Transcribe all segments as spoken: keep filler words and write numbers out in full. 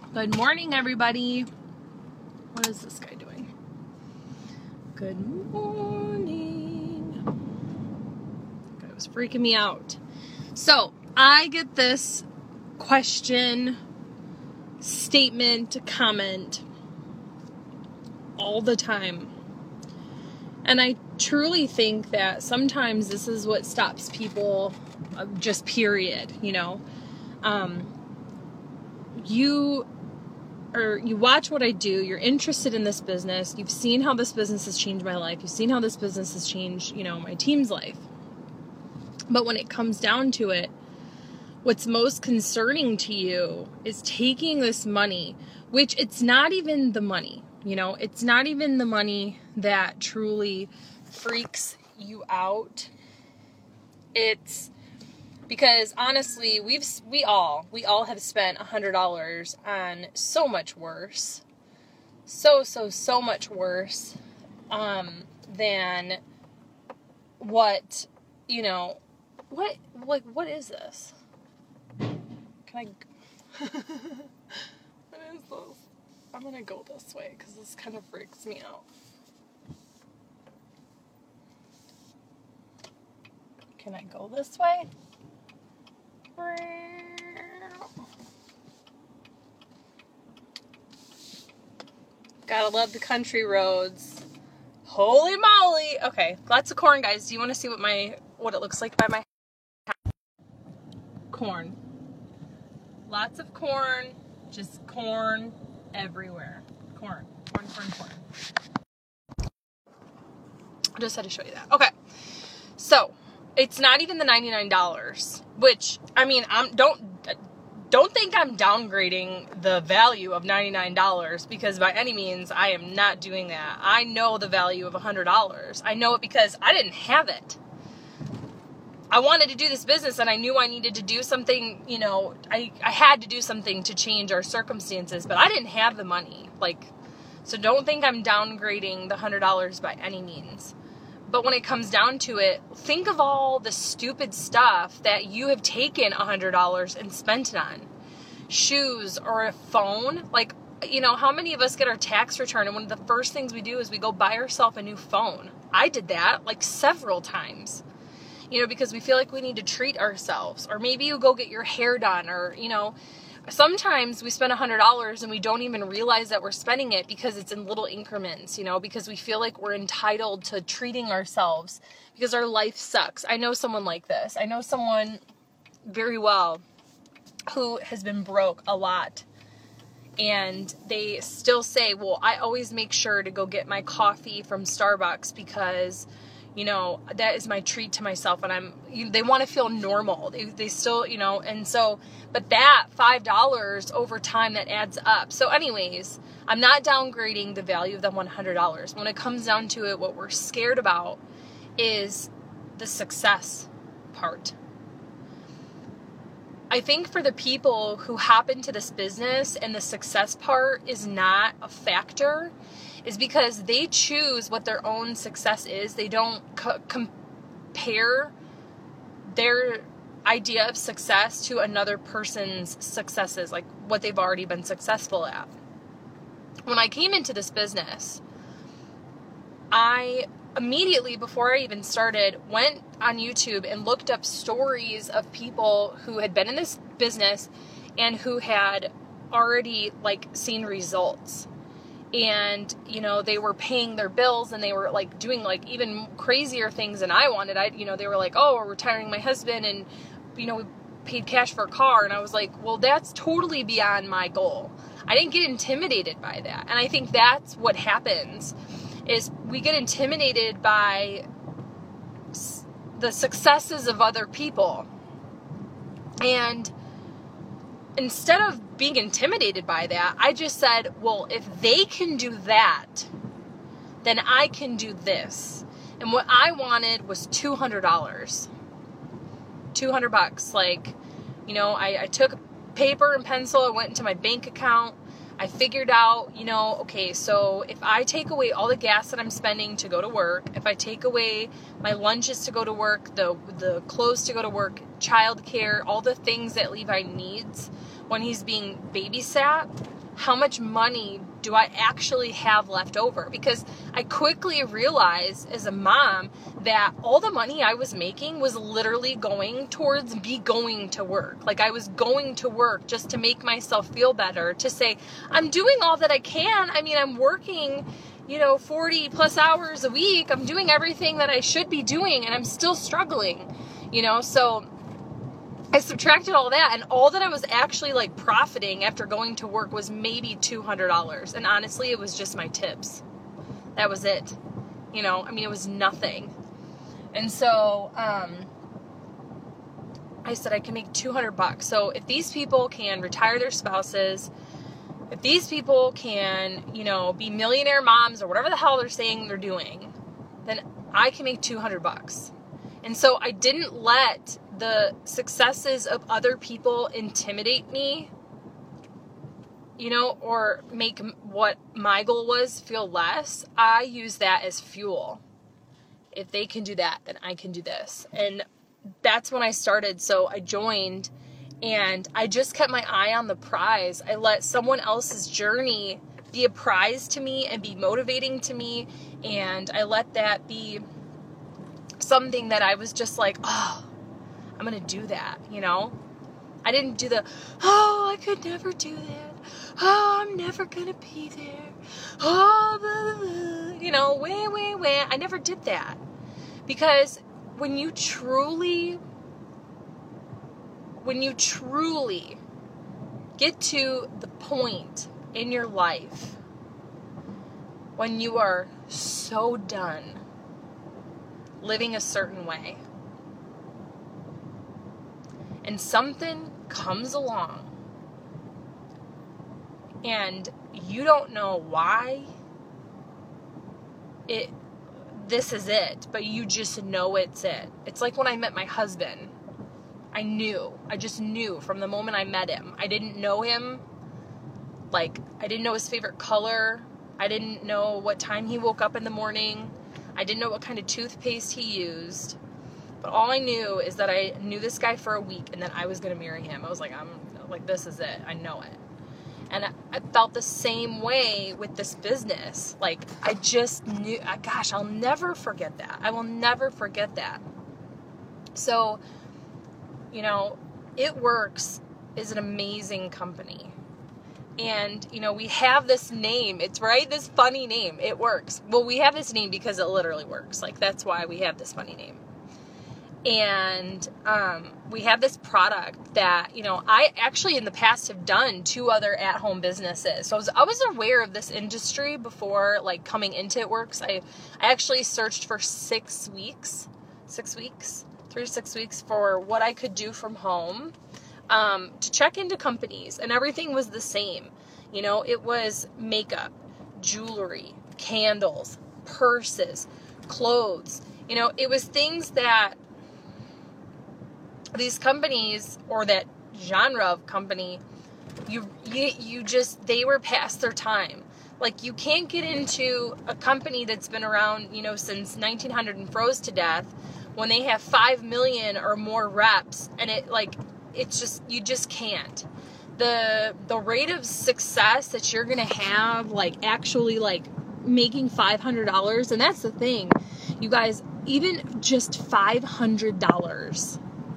Good morning, everybody. What is this guy doing? Good morning. That guy was freaking me out. So, I get this question, statement, comment all the time. And I truly think that sometimes this is what stops people, uh, just period, you know. Um, you... or you watch what I do, you're interested in this business, you've seen how this business has changed my life, you've seen how this business has changed, you know, my team's life. But when it comes down to it, what's most concerning to you is taking this money, which it's not even the money, you know, it's not even the money that truly freaks you out. It's Because honestly, we've we all we all have spent a hundred dollars on so much worse, so so so much worse, um, than what you know. What like what is this? Can I? What is this? I'm gonna go this way because this kind of freaks me out. Can I go this way? Gotta love the country roads. Holy moly. Okay, lots of corn, guys. Do you want to see what my what it looks like by my house? Corn. Lots of corn. Just corn everywhere. Corn. Corn, corn, corn. I just had to show you that. Okay. So, it's not even the ninety-nine dollars, which, I mean, I'm don't don't think I'm downgrading the value of ninety-nine dollars, because by any means I am not doing that. I know the value of one hundred dollars. I know it because I didn't have it. I wanted to do this business and I knew I needed to do something, you know, I, I had to do something to change our circumstances, but I didn't have the money. Like, so don't think I'm downgrading the one hundred dollars by any means. But when it comes down to it, think of all the stupid stuff that you have taken one hundred dollars and spent it on. Shoes or a phone. Like, you know, how many of us get our tax return and one of the first things we do is we go buy ourselves a new phone? I did that like several times. You know, because we feel like we need to treat ourselves. Or maybe you go get your hair done, or, you know, sometimes we spend one hundred dollars and we don't even realize that we're spending it because it's in little increments, you know, because we feel like we're entitled to treating ourselves because our life sucks. I know someone like this. I know someone very well who has been broke a lot, and they still say, well, I always make sure to go get my coffee from Starbucks because, you know, that is my treat to myself, and I'm, you, they want to feel normal. They, they still, you know, and so, but that five dollars over time, that adds up. So anyways, I'm not downgrading the value of the one hundred dollars. When it comes down to it, what we're scared about is the success part. I think for the people who hop into this business and the success part is not a factor, is because they choose what their own success is. They don't co- compare their idea of success to another person's successes, like what they've already been successful at. When I came into this business, I immediately, before I even started, went on YouTube and looked up stories of people who had been in this business and who had already like seen results. And, you know, they were paying their bills and they were like doing like even crazier things than I wanted. I, you know, they were like, oh, we're retiring my husband and, you know, we paid cash for a car. And I was like, well, that's totally beyond my goal. I didn't get intimidated by that. And I think that's what happens is we get intimidated by the successes of other people. And instead of being intimidated by that, I just said, well, if they can do that, then I can do this. And what I wanted was two hundred dollars. two hundred bucks. Like, you know, I, I took paper and pencil, I went into my bank account, I figured out, you know, okay, so if I take away all the gas that I'm spending to go to work, if I take away my lunches to go to work, the the clothes to go to work, childcare, all the things that Levi needs when he's being babysat, how much money do I actually have left over? Because I quickly realized as a mom that all the money I was making was literally going towards me going to work. Like I was going to work just to make myself feel better, to say, I'm doing all that I can. I mean, I'm working, you know, forty plus hours a week. I'm doing everything that I should be doing, and I'm still struggling, you know? So I subtracted all that, and all that I was actually like profiting after going to work was maybe two hundred dollars. And honestly, it was just my tips. That was it. You know, I mean, it was nothing. And so, um, I said I can make two hundred bucks. So if these people can retire their spouses, if these people can, you know, be millionaire moms or whatever the hell they're saying they're doing, then I can make two hundred bucks. And so I didn't let the successes of other people intimidate me, you know, or make what my goal was feel less. I use that as fuel. If they can do that, then I can do this. And that's when I started. So I joined, and I just kept my eye on the prize. I let someone else's journey be a prize to me and be motivating to me. And I let that be something that I was just like, oh, I'm going to do that, you know? I didn't do the, oh, I could never do that. Oh, I'm never going to be there. Oh, blah, blah, blah. You know, wah, wah, wah. I never did that. Because when you truly, when you truly get to the point in your life when you are so done living a certain way, and something comes along and you don't know why it this is it, but you just know it's it. It's like when I met my husband. I knew. I just knew from the moment I met him. I didn't know him. Like, I didn't know his favorite color. I didn't know what time he woke up in the morning. I didn't know what kind of toothpaste he used. But all I knew is that I knew this guy for a week, and then I was going to marry him. I was like, I'm like, this is it. I know it. And I, I felt the same way with this business. Like, I just knew, gosh, I'll never forget that. I will never forget that. So, you know, It Works is an amazing company. And, you know, we have this name. It's right, this funny name. It Works. Well, we have this name because it literally works. Like, that's why we have this funny name. And um, we have this product that, you know, I actually in the past have done two other at-home businesses. So I was, I was aware of this industry before, like, coming into It Works. I, I actually searched for six weeks, six weeks, three to six weeks for what I could do from home um, to check into companies. And everything was the same. You know, it was makeup, jewelry, candles, purses, clothes. You know, it was things that these companies, or that genre of company, you, you you just, they were past their time. Like, you can't get into a company that's been around, you know, since nineteen hundred and froze to death when they have five million or more reps, and it, like, it's just, you just can't. The, the rate of success that you're going to have, like, actually, like, making five hundred dollars, and that's the thing, you guys, even just five hundred dollars.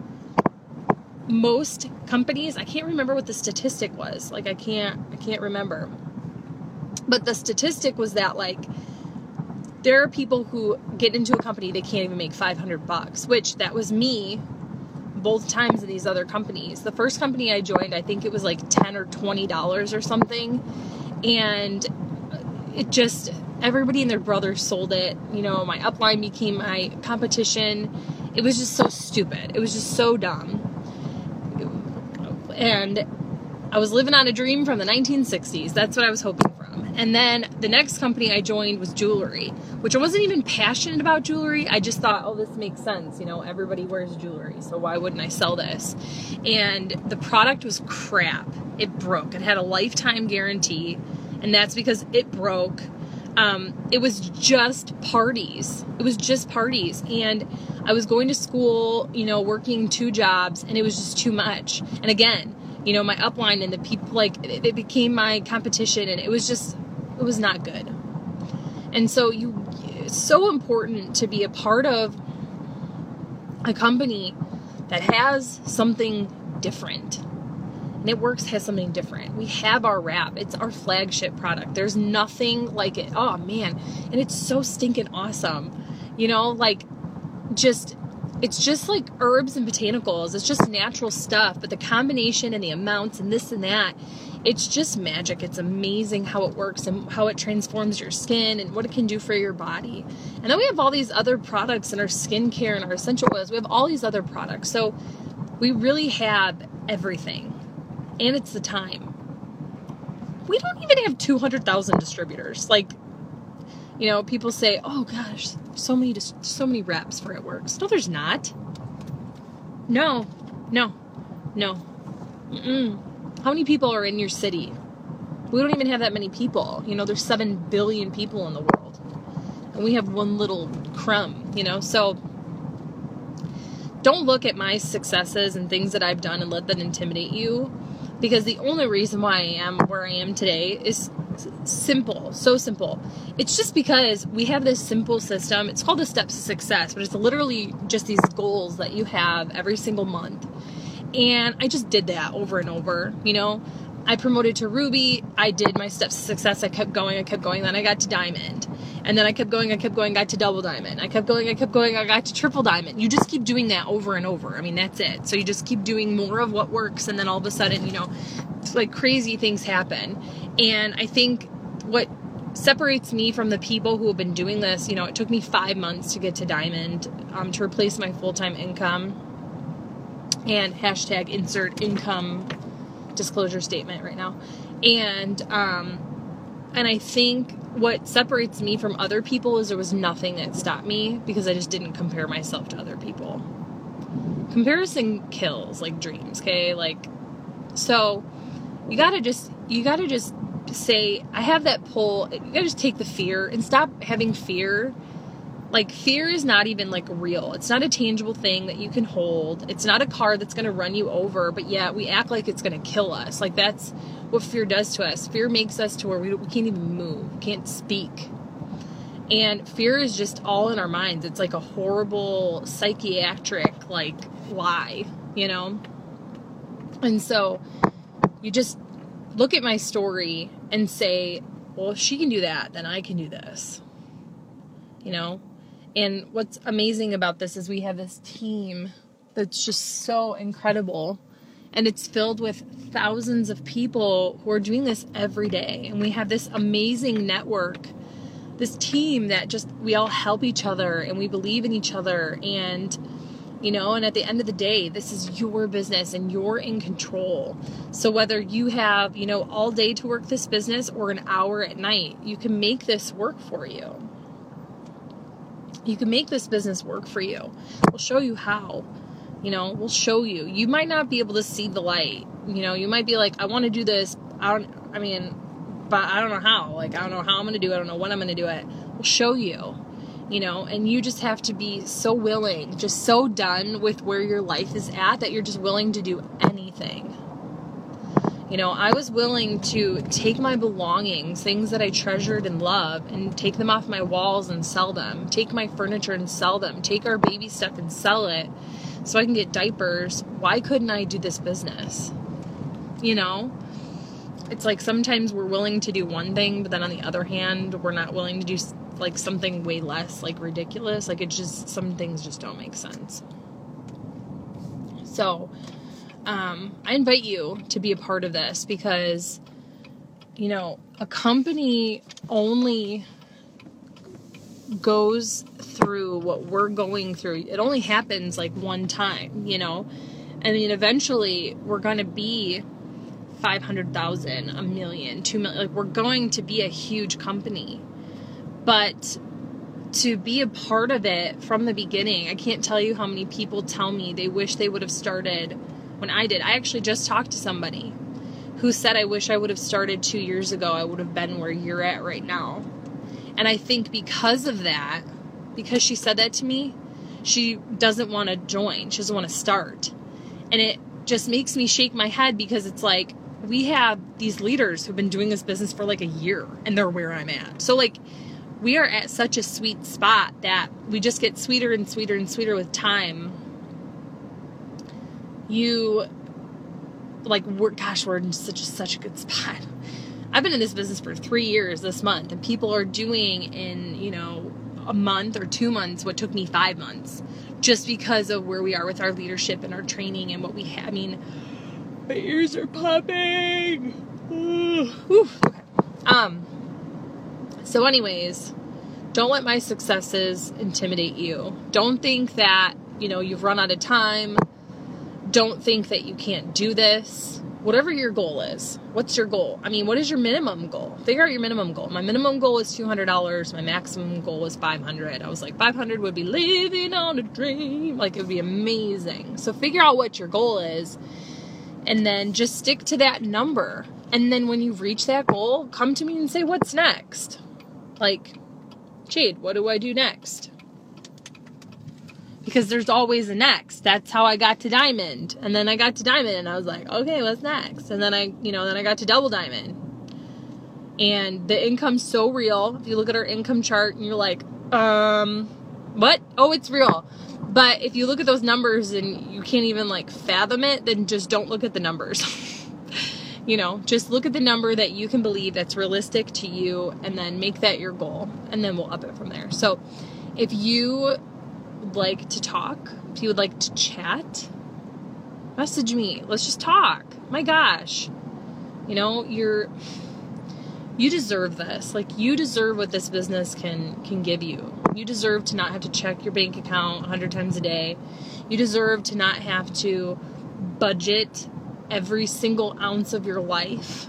Most companies, I can't remember what the statistic was. Like, I can't, I can't remember. But the statistic was that, like, there are people who get into a company, they can't even make five hundred bucks, which that was me both times in these other companies. The first company I joined, I think it was like ten or twenty dollars or something. And it just, everybody and their brother sold it. You know, my upline became my competition. It was just so stupid. It was just so dumb. And I was living on a dream from the nineteen sixties. That's what I was hoping from. And then the next company I joined was jewelry, which I wasn't even passionate about jewelry. I just thought, oh, this makes sense. You know, everybody wears jewelry, so why wouldn't I sell this? And the product was crap. It broke. It had a lifetime guarantee, and that's because it broke. Um, it was just parties. It was just parties. And I was going to school, you know, working two jobs, and it was just too much. And again, you know, my upline and the people, like, it, it became my competition, and it was just, it was not good. And so you, it's so important to be a part of a company that has something different. Knitworks has something different. We have our wrap. It's our flagship product. There's nothing like it. Oh, man. And it's so stinking awesome. You know, like, just, it's just like herbs and botanicals. It's just natural stuff. But the combination and the amounts and this and that, it's just magic. It's amazing how it works and how it transforms your skin and what it can do for your body. And then we have all these other products in our skincare and our essential oils. We have all these other products. So we really have everything. And it's the time. We don't even have two hundred thousand distributors. Like, you know, people say, oh gosh, so many, so many reps for Knitworks. No, there's not. No, no, no. Mm-mm. How many people are in your city? We don't even have that many people. You know, there's seven billion people in the world. And we have one little crumb, you know, so don't look at my successes and things that I've done and let that intimidate you. Because the only reason why I am where I am today is simple, so simple. It's just because we have this simple system. It's called the Steps to Success, but it's literally just these goals that you have every single month. And I just did that over and over, you know. I promoted to Ruby. I did my Steps to Success. I kept going. I kept going. Then I got to Diamond. And then I kept going. I kept going. Got to Double Diamond. I kept going. I kept going. I got to Triple Diamond. You just keep doing that over and over. I mean, that's it. So you just keep doing more of what works. And then all of a sudden, you know, like crazy things happen. And I think what separates me from the people who have been doing this, you know, it took me five months to get to Diamond, um, to replace my full-time income. And hashtag insert income disclosure statement right now. And, um, and I think what separates me from other people is there was nothing that stopped me because I just didn't compare myself to other people. Comparison kills, like, dreams, okay? Like, so you gotta just, you gotta just say, I have that pull. You gotta just take the fear and stop having fear. Like, fear is not even, like, real. It's not a tangible thing that you can hold. It's not a car that's going to run you over, but yet we act like it's going to kill us. Like, that's what fear does to us. Fear makes us to where we, we can't even move. We can't speak. And fear is just all in our minds. It's like a horrible psychiatric, like, lie, you know? And so you just look at my story and say, well, if she can do that, then I can do this, you know? And what's amazing about this is we have this team that's just so incredible. And it's filled with thousands of people who are doing this every day. And we have this amazing network, this team that just, we all help each other and we believe in each other. And, you know, and at the end of the day, this is your business and you're in control. So whether you have, you know, all day to work this business or an hour at night, you can make this work for you. You can make this business work for you. We'll show you how. You know, we'll show you. You might not be able to see the light. You know, you might be like, I want to do this. I don't, I mean, but I don't know how. Like, I don't know how I'm going to do it. I don't know when I'm going to do it. We'll show you, you know, and you just have to be so willing, just so done with where your life is at that you're just willing to do anything. You know, I was willing to take my belongings, things that I treasured and loved, and take them off my walls and sell them. Take my furniture and sell them. Take our baby stuff and sell it so I can get diapers. Why couldn't I do this business? You know? It's like sometimes we're willing to do one thing, but then on the other hand, we're not willing to do like something way less, like ridiculous. Like it just, some things just don't make sense. So, Um, I invite you to be a part of this because, you know, a company only goes through what we're going through. It only happens like one time, you know, and then eventually we're going to be five hundred thousand, a million, two million, like we're going to be a huge company, but to be a part of it from the beginning, I can't tell you how many people tell me they wish they would have started when I did. I actually just talked to somebody who said, I wish I would have started two years ago. I would have been where you're at right now. And I think because of that, because she said that to me, she doesn't want to join. She doesn't want to start. And it just makes me shake my head, because it's like, we have these leaders who've been doing this business for like a year and they're where I'm at. So like, we are at such a sweet spot that we just get sweeter and sweeter and sweeter with time. You like, we're, gosh, we're in such a, such a good spot. I've been in this business for three years this month, and people are doing in, you know, a month or two months what took me five months, just because of where we are with our leadership and our training and what we have. I mean, my ears are popping. Whew. Okay. Um, so anyways, don't let my successes intimidate you. Don't think that, you know, you've run out of time. Don't think that you can't do this. Whatever your goal is, what's your goal? I mean, what is your minimum goal? Figure out your minimum goal. My minimum goal is two hundred dollars. My maximum goal is five hundred dollars. I was like, five hundred dollars would be living on a dream. Like, it would be amazing. So figure out what your goal is, and then just stick to that number. And then when you reach that goal, come to me and say, what's next? Like, Jade, what do I do next? Because there's always a next. That's how I got to diamond. And then I got to diamond and I was like, okay, what's next? And then I, you know, then I got to double diamond. And the income's so real. If you look at our income chart and you're like, um, what? Oh, it's real. But if you look at those numbers and you can't even like fathom it, then just don't look at the numbers. You know, just look at the number that you can believe that's realistic to you, and then make that your goal, and then we'll up it from there. So if you like to talk, if you would like to chat, message me. Let's just talk. My gosh. You know, you're you deserve this. Like, you deserve what this business can can give you. You deserve to not have to check your bank account a hundred times a day. You deserve to not have to budget every single ounce of your life.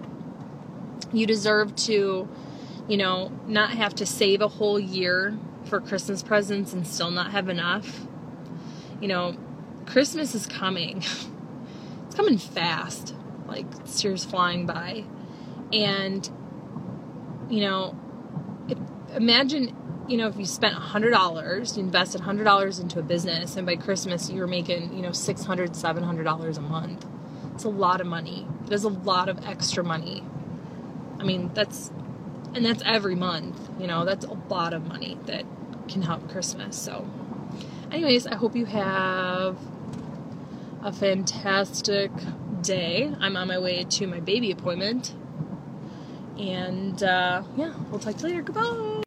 You deserve to, you know, not have to save a whole year for Christmas presents and still not have enough. You know, Christmas is coming. It's coming fast. Like, this year's flying by. And, you know, if, imagine, you know, if you spent one hundred dollars, you invested one hundred dollars into a business, and by Christmas you're making, you know, six hundred dollars, seven hundred dollars a month. It's a lot of money. There's a lot of extra money. I mean, that's, and that's every month, you know, that's a lot of money that can help Christmas. So anyways, I hope you have a fantastic day. I'm on my way to my baby appointment. And, uh, yeah, we'll talk to you later. Goodbye.